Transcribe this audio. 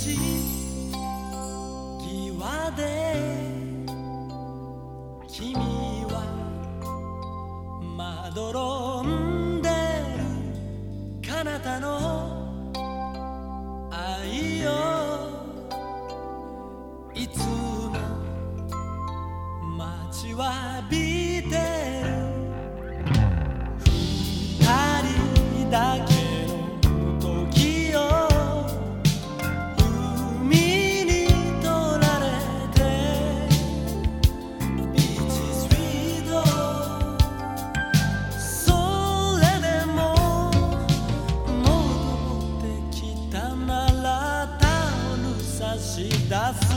際で君はまどろんでる彼方の愛よいつも待ちわびてる二人だけ出す